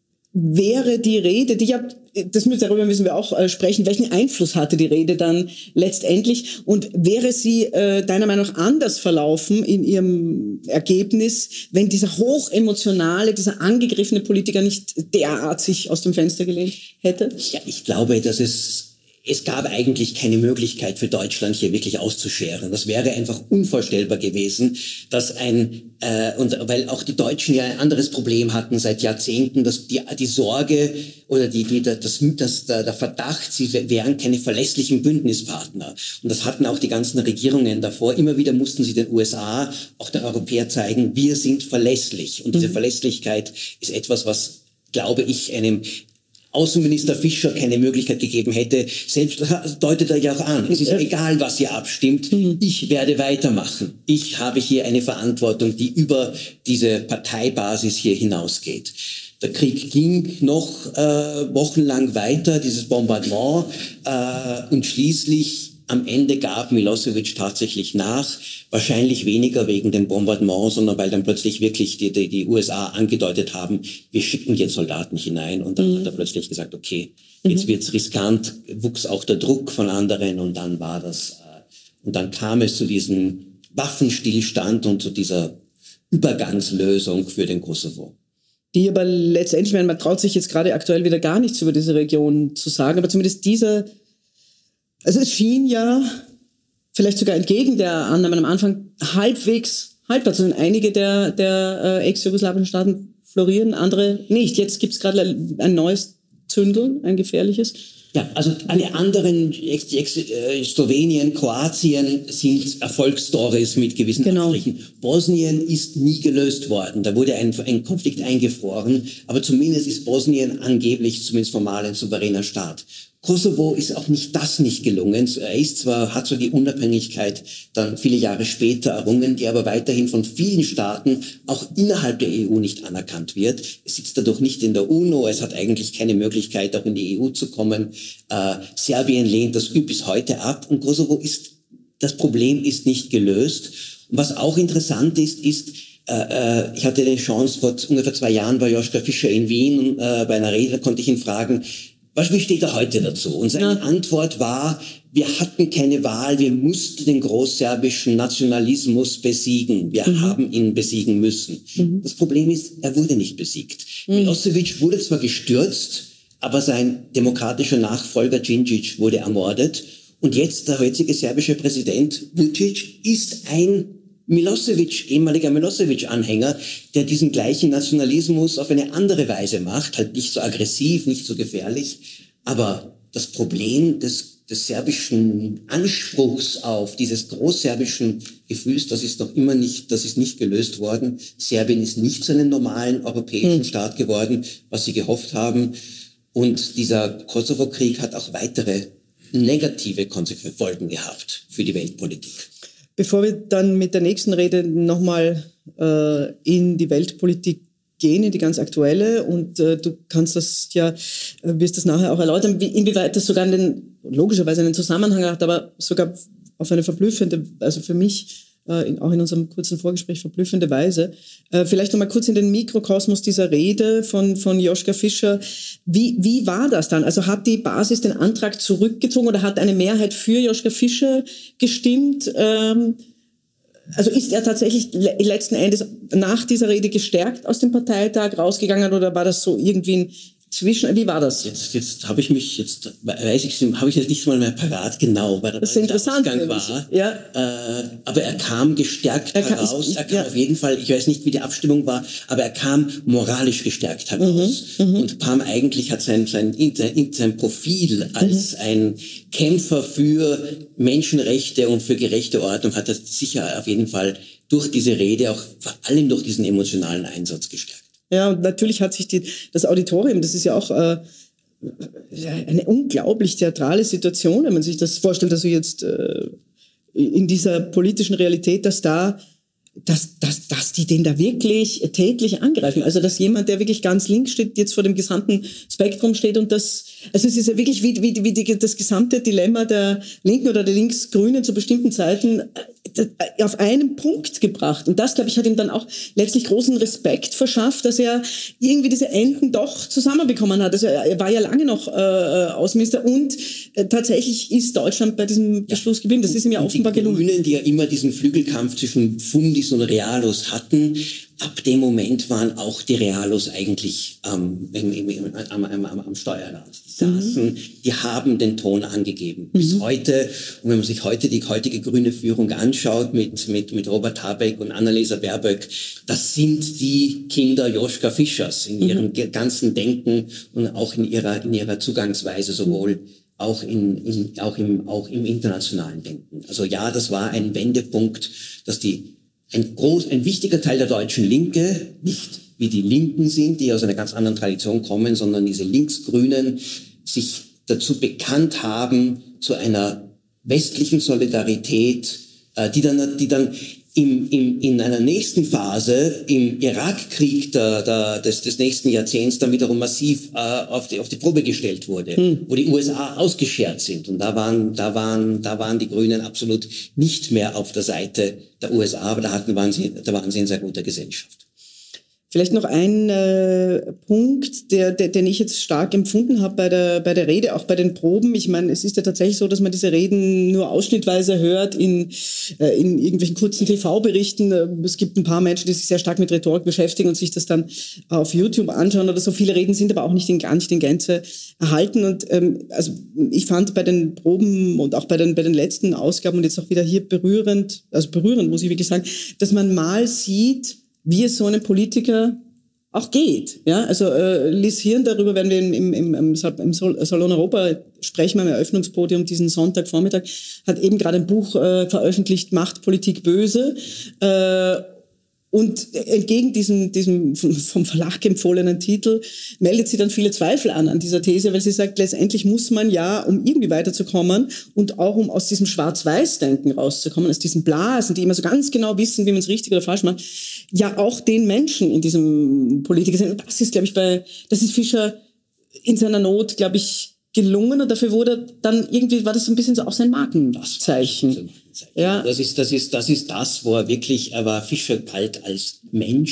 wäre die Rede, die ja, das müssen, darüber müssen wir auch äh, sprechen, welchen Einfluss hatte die Rede dann letztendlich und wäre sie äh, deiner Meinung nach anders verlaufen in ihrem Ergebnis, wenn dieser hochemotionale, dieser angegriffene Politiker nicht derart sich aus dem Fenster gelehnt hätte? Ja, ich glaube, dass es Es gab eigentlich keine Möglichkeit für Deutschland hier wirklich auszuscheren. Das wäre einfach unvorstellbar gewesen, dass ein äh, und weil auch die Deutschen ja ein anderes Problem hatten seit Jahrzehnten, dass die die Sorge oder die die das, das der, der Verdacht, sie wären keine verlässlichen Bündnispartner. Und das hatten auch die ganzen Regierungen davor. Immer wieder mussten sie den U S A, auch den Europäern zeigen, wir sind verlässlich. Und diese Verlässlichkeit ist etwas, was, glaube ich, einem Außenminister Fischer keine Möglichkeit gegeben hätte. Selbst deutet er ja auch an, es ist egal, was ihr abstimmt, ich werde weitermachen. Ich habe hier eine Verantwortung, die über diese Parteibasis hier hinausgeht. Der Krieg ging noch äh, wochenlang weiter, dieses Bombardement, äh, und schließlich am Ende gab Milosevic tatsächlich nach, wahrscheinlich weniger wegen dem Bombardement, sondern weil dann plötzlich wirklich die, die, die U S A angedeutet haben, wir schicken jetzt Soldaten hinein, und dann mhm. hat er plötzlich gesagt, okay, jetzt mhm. wird's riskant, wuchs auch der Druck von anderen, und dann war das, äh, und dann kam es zu diesem Waffenstillstand und zu dieser Übergangslösung für den Kosovo. Die aber letztendlich, man traut sich jetzt gerade aktuell wieder gar nichts über diese Region zu sagen, aber zumindest dieser, also es schien ja, vielleicht sogar entgegen der Annahmen am Anfang, halbwegs haltbar zu sein. Einige der, der äh, ex-jugoslawischen Staaten florieren, andere nicht. Jetzt gibt es gerade ein neues Zündel, ein gefährliches. Ja, also alle anderen, ex, ex, äh, Slowenien, Kroatien, sind Erfolgsstories mit gewissen genau. Abstrichen. Bosnien ist nie gelöst worden. Da wurde ein, ein Konflikt eingefroren. Aber zumindest ist Bosnien angeblich, zumindest formal, ein souveräner Staat. Kosovo ist auch nicht das nicht gelungen. Er ist zwar, hat so die Unabhängigkeit dann viele Jahre später errungen, die aber weiterhin von vielen Staaten auch innerhalb der E U nicht anerkannt wird. Es sitzt dadurch nicht in der UNO, es hat eigentlich keine Möglichkeit, auch in die E U zu kommen. Äh, Serbien lehnt das bis heute ab, und Kosovo ist, das Problem ist nicht gelöst. Und was auch interessant ist, ist, äh, ich hatte die Chance, vor ungefähr zwei Jahren war Joschka Fischer in Wien, und äh, bei einer Rede konnte ich ihn fragen, was, wie steht er heute dazu? Und seine ja. Antwort war, wir hatten keine Wahl, wir mussten den großserbischen Nationalismus besiegen. Wir mhm. haben ihn besiegen müssen. Mhm. Das Problem ist, er wurde nicht besiegt. Mhm. Milosevic wurde zwar gestürzt, aber sein demokratischer Nachfolger Djindjic wurde ermordet. Und jetzt der heutige serbische Präsident Vučić ist ein Milosevic, ehemaliger Milosevic-Anhänger, der diesen gleichen Nationalismus auf eine andere Weise macht, halt nicht so aggressiv, nicht so gefährlich. Aber das Problem des, des serbischen Anspruchs auf dieses großserbischen Gefühls, das ist noch immer nicht, das ist nicht gelöst worden. Serbien ist nicht zu einem normalen europäischen hm. Staat geworden, was sie gehofft haben. Und dieser Kosovo-Krieg hat auch weitere negative Konsequenzen, Folgen gehabt für die Weltpolitik. Bevor wir dann mit der nächsten Rede nochmal äh, in die Weltpolitik gehen, in die ganz aktuelle, und äh, du kannst das ja, wirst das nachher auch erläutern, wie, inwieweit das sogar einen, logischerweise einen Zusammenhang hat, aber sogar auf eine verblüffende, also für mich, äh, in, auch in unserem kurzen Vorgespräch verblüffende Weise. Äh, vielleicht nochmal kurz in den Mikrokosmos dieser Rede von, von Joschka Fischer. Wie, wie war das dann? Also hat die Basis den Antrag zurückgezogen oder hat eine Mehrheit für Joschka Fischer gestimmt? Ähm, also ist er tatsächlich le- letzten Endes nach dieser Rede gestärkt aus dem Parteitag rausgegangen oder war das so irgendwie ein Zwischen, wie war das? Jetzt, jetzt habe ich mich, jetzt weiß ich, habe ich jetzt nicht mal mehr parat genau, weil das der Ausgang war. Ja. Äh, aber er kam gestärkt er kam, heraus. Ich, er kam ja. auf jeden Fall, ich weiß nicht, wie die Abstimmung war, aber er kam moralisch gestärkt heraus. Mhm, und Pam eigentlich hat sein, sein, sein, sein Profil als mhm. ein Kämpfer für Menschenrechte und für gerechte Ordnung hat er sicher auf jeden Fall durch diese Rede, auch vor allem durch diesen emotionalen Einsatz gestärkt. Ja, und natürlich hat sich die, das Auditorium, das ist ja auch äh, eine unglaublich theatrale Situation, wenn man sich das vorstellt, also jetzt äh, in dieser politischen Realität, dass da, dass, dass, dass die den da wirklich tätlich angreifen. Also dass jemand, der wirklich ganz links steht, jetzt vor dem gesamten Spektrum steht und das, also es ist ja wirklich wie, wie, wie die, das gesamte Dilemma der Linken oder der Linksgrünen zu bestimmten Zeiten auf einen Punkt gebracht. Und das, glaube ich, hat ihm dann auch letztlich großen Respekt verschafft, dass er irgendwie diese Enden doch zusammenbekommen hat. Also er war ja lange noch äh, Außenminister und äh, tatsächlich ist Deutschland bei diesem Beschluss geblieben. Das ist ihm ja offenbar gelungen. Die Grünen, die ja immer diesen Flügelkampf zwischen Fundis und Realos hatten, ab dem Moment waren auch die Realos eigentlich ähm, im, im, im, am, am, am Steuerrad. Die saßen, mhm. die haben den Ton angegeben. Mhm. Bis heute, und wenn man sich heute die heutige grüne Führung anschaut mit, mit, mit Robert Habeck und Annalena Baerbock, das sind die Kinder Joschka Fischers in ihrem mhm. ganzen Denken und auch in ihrer, in ihrer Zugangsweise, sowohl mhm. auch, in, in, auch, im, auch im internationalen Denken. Also ja, das war ein Wendepunkt, dass die Ein, groß, ein wichtiger Teil der deutschen Linke, nicht wie die Linken sind, die aus einer ganz anderen Tradition kommen, sondern diese Linksgrünen sich dazu bekannt haben, zu einer westlichen Solidarität, äh, die dann, die dann im, im, in einer nächsten Phase, im Irakkrieg der, der, des, des nächsten Jahrzehnts, dann wiederum massiv äh, auf, die, auf die Probe gestellt wurde, hm. wo die U S A ausgeschert sind. Und da waren, da waren, da waren die Grünen absolut nicht mehr auf der Seite der U S A, aber da hatten, waren sie, da waren sie in sehr guter Gesellschaft. Vielleicht noch ein äh, Punkt, der, der, den ich jetzt stark empfunden habe bei der, bei der Rede, auch bei den Proben. Ich meine, es ist ja tatsächlich so, dass man diese Reden nur ausschnittweise hört in, äh, in irgendwelchen kurzen T V-Berichten. Es gibt ein paar Menschen, die sich sehr stark mit Rhetorik beschäftigen und sich das dann auf YouTube anschauen oder so. Viele Reden sind aber auch nicht in, gar nicht in Gänze erhalten. Und ähm, also ich fand bei den Proben und auch bei den, bei den letzten Ausgaben und jetzt auch wieder hier berührend, also berührend muss ich wirklich sagen, dass man mal sieht, wie es so einem Politiker auch geht. Ja, also äh, Liz Hirn, darüber werden wir im, im, im, im Salon Europa sprechen, am Eröffnungspodium diesen Sonntagvormittag, hat eben gerade ein Buch äh, veröffentlicht, Macht, Politik, Böse. Äh, Und entgegen diesem, diesem vom Verlag empfohlenen Titel meldet sie dann viele Zweifel an, an dieser These, weil sie sagt, letztendlich muss man ja, um irgendwie weiterzukommen und auch um aus diesem Schwarz-Weiß-Denken rauszukommen, aus diesen Blasen, die immer so ganz genau wissen, wie man es richtig oder falsch macht, ja auch den Menschen in diesem Politiker sind. Und das ist, glaube ich, bei, das ist Fischer in seiner Not, glaube ich, gelungen und dafür wurde dann irgendwie, war das so ein bisschen so auch sein Markenzeichen. Ja. Das ist, das ist, das ist das, wo er wirklich, er war Fischer galt als Mensch,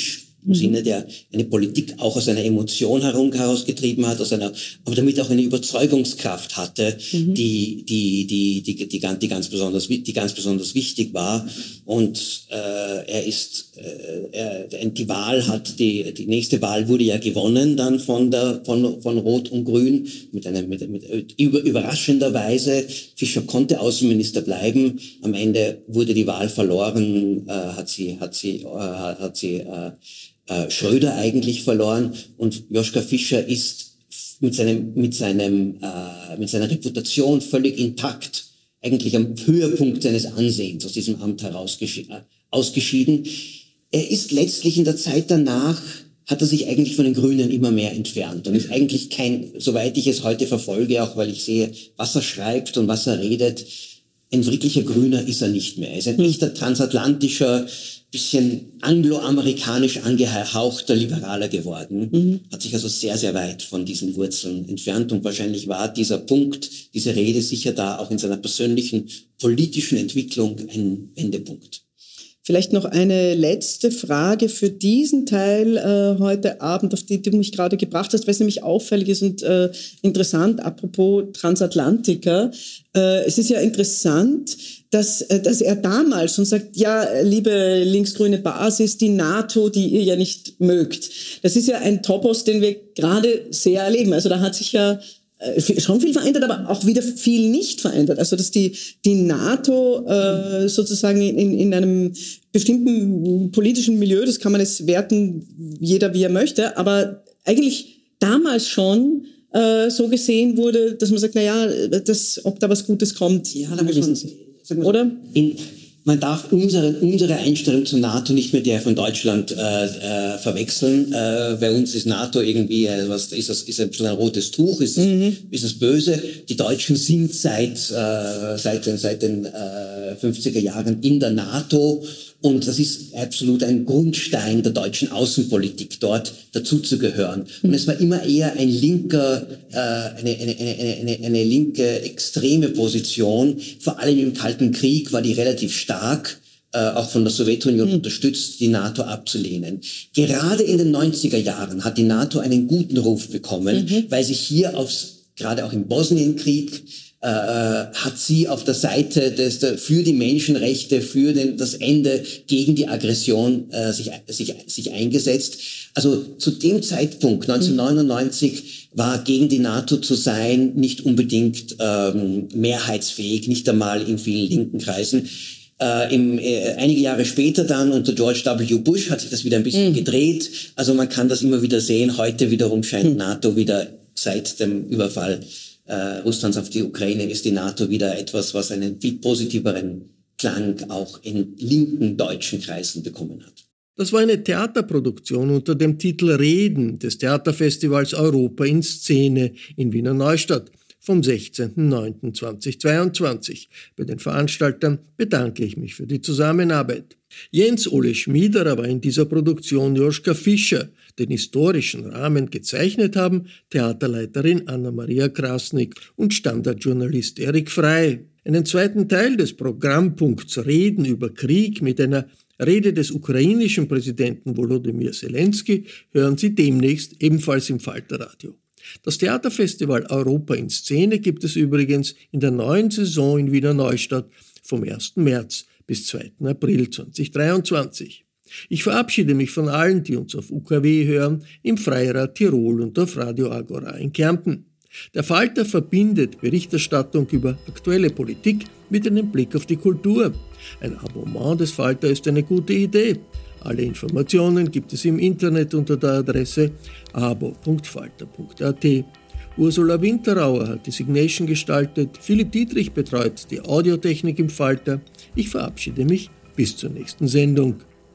im mhm. Sinne der eine Politik auch aus einer Emotion herum, herausgetrieben hat, aus einer, aber damit auch eine Überzeugungskraft hatte, mhm. die, die, die, die, die, die, ganz, die ganz besonders, die ganz besonders wichtig war. Und äh, er ist, äh, er, die Wahl hat, die, die nächste Wahl wurde ja gewonnen dann von der, von, von Rot und Grün mit einem, mit, mit über, überraschenderweise. Fischer konnte Außenminister bleiben. Am Ende wurde die Wahl verloren, äh, hat sie, hat sie, äh, hat sie äh, äh, Schröder eigentlich verloren, und Joschka Fischer ist mit seinem, mit seinem, äh, mit seiner Reputation völlig intakt, eigentlich am Höhepunkt seines Ansehens aus diesem Amt herausgeschieden, äh, ausgeschieden. Er ist letztlich in der Zeit danach, hat er sich eigentlich von den Grünen immer mehr entfernt und ist eigentlich kein, soweit ich es heute verfolge, auch weil ich sehe, was er schreibt und was er redet, ein wirklicher Grüner ist er nicht mehr. Er ist ein echter transatlantischer, bisschen angloamerikanisch angehauchter Liberaler geworden, mhm. hat sich also sehr, sehr weit von diesen Wurzeln entfernt, und wahrscheinlich war dieser Punkt, diese Rede sicher da auch in seiner persönlichen politischen Entwicklung ein Wendepunkt. Vielleicht noch eine letzte Frage für diesen Teil äh, heute Abend, auf die du mich gerade gebracht hast, weil es nämlich auffällig ist und äh, interessant, apropos Transatlantiker. Äh, es ist ja interessant, dass, äh, dass er damals schon sagt, ja, liebe linksgrüne Basis, die NATO, die ihr ja nicht mögt. Das ist ja ein Topos, den wir gerade sehr erleben. Also da hat sich ja schon viel verändert, aber auch wieder viel nicht verändert. Also dass die die NATO äh, sozusagen in, in einem bestimmten politischen Milieu, das kann man jetzt werten, jeder wie er möchte, aber eigentlich damals schon äh, so gesehen wurde, dass man sagt, na ja, das, ob da was Gutes kommt, ja, da muss man, sagen wir, oder? In, Man darf unsere, unsere Einstellung zur NATO nicht mit der von Deutschland äh, äh, verwechseln. Äh, bei uns ist NATO irgendwie, äh, was ist das, ist ein bisschen ein rotes Tuch, ist, mhm. ist es böse. Die Deutschen sind seit, äh, seit, seit den äh, fünfziger Jahren in der NATO, und das ist absolut ein Grundstein der deutschen Außenpolitik, dort dazuzugehören. Und es war immer eher ein linker, äh, eine, eine, eine, eine, eine linke extreme Position. Vor allem im Kalten Krieg war die relativ stark, äh, auch von der Sowjetunion mhm. unterstützt, die NATO abzulehnen. Gerade in den neunziger Jahren hat die NATO einen guten Ruf bekommen, mhm. weil sich hier aufs, gerade auch im Bosnienkrieg, äh, hat sie auf der Seite des, der, für die Menschenrechte, für den, das Ende gegen die Aggression äh, sich, sich, sich eingesetzt. Also zu dem Zeitpunkt, neunzehnhundertneunundneunzig, war gegen die NATO zu sein nicht unbedingt ähm, mehrheitsfähig, nicht einmal in vielen linken Kreisen. Äh, im, äh, einige Jahre später dann unter George W. Bush hat sich das wieder ein bisschen mhm. gedreht. Also man kann das immer wieder sehen. Heute wiederum scheint mhm. NATO wieder seit dem Überfall äh, Russlands auf die Ukraine ist die NATO wieder etwas, was einen viel positiveren Klang auch in linken deutschen Kreisen bekommen hat. Das war eine Theaterproduktion unter dem Titel Reden des Theaterfestivals Europa in Szene in Wiener Neustadt vom sechzehnten neunten zweitausendzweiundzwanzig. Bei den Veranstaltern bedanke ich mich für die Zusammenarbeit. Jens Ole Schmiederer war in dieser Produktion Joschka Fischer, den historischen Rahmen gezeichnet haben Theaterleiterin Anna-Maria Krasnik und Standardjournalist Erik Frey. Einen zweiten Teil des Programmpunkts Reden über Krieg mit einer Rede des ukrainischen Präsidenten Volodymyr Zelensky hören Sie demnächst ebenfalls im Falterradio. Das Theaterfestival Europa in Szene gibt es übrigens in der neuen Saison in Wiener Neustadt vom ersten März bis zweiten April zweitausenddreiundzwanzig. Ich verabschiede mich von allen, die uns auf U K W hören, im Freirad Tirol und auf Radio Agora in Kärnten. Der Falter verbindet Berichterstattung über aktuelle Politik mit einem Blick auf die Kultur. Ein Abonnement des Falter ist eine gute Idee. Alle Informationen gibt es im Internet unter der Adresse abo punkt falter punkt a t. Ursula Winterauer hat die Signation gestaltet, Philipp Dietrich betreut die Audiotechnik im Falter. Ich verabschiede mich bis zur nächsten Sendung.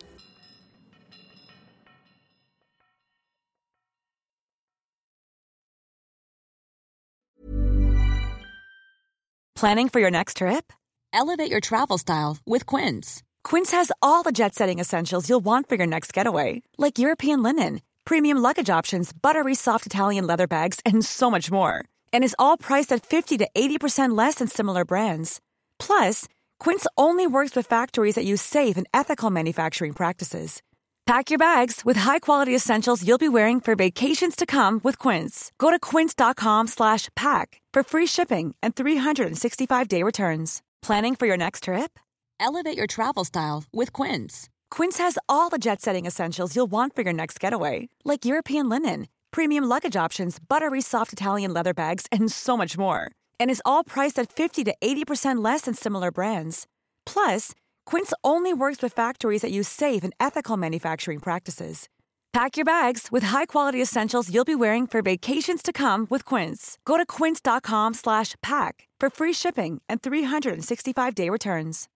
Planning for your next trip? Elevate your travel style with Quince. Quince has all the jet-setting essentials you'll want for your next getaway, like European linen, premium luggage options, buttery soft Italian leather bags, and so much more. And is all priced at fifty to eighty percent less than similar brands. Plus, Quince only works with factories that use safe and ethical manufacturing practices. Pack your bags with high-quality essentials you'll be wearing for vacations to come with Quince. Go to quince.com slash pack for free shipping and three sixty-five day returns. Planning for your next trip? Elevate your travel style with Quince. Quince has all the jet-setting essentials you'll want for your next getaway, like European linen, premium luggage options, buttery soft Italian leather bags, and so much more. And is all priced at fifty to eighty percent less than similar brands. Plus, Quince only works with factories that use safe and ethical manufacturing practices. Pack your bags with high-quality essentials you'll be wearing for vacations to come with Quince. Go to quince.com slash pack for free shipping and three sixty-five day returns.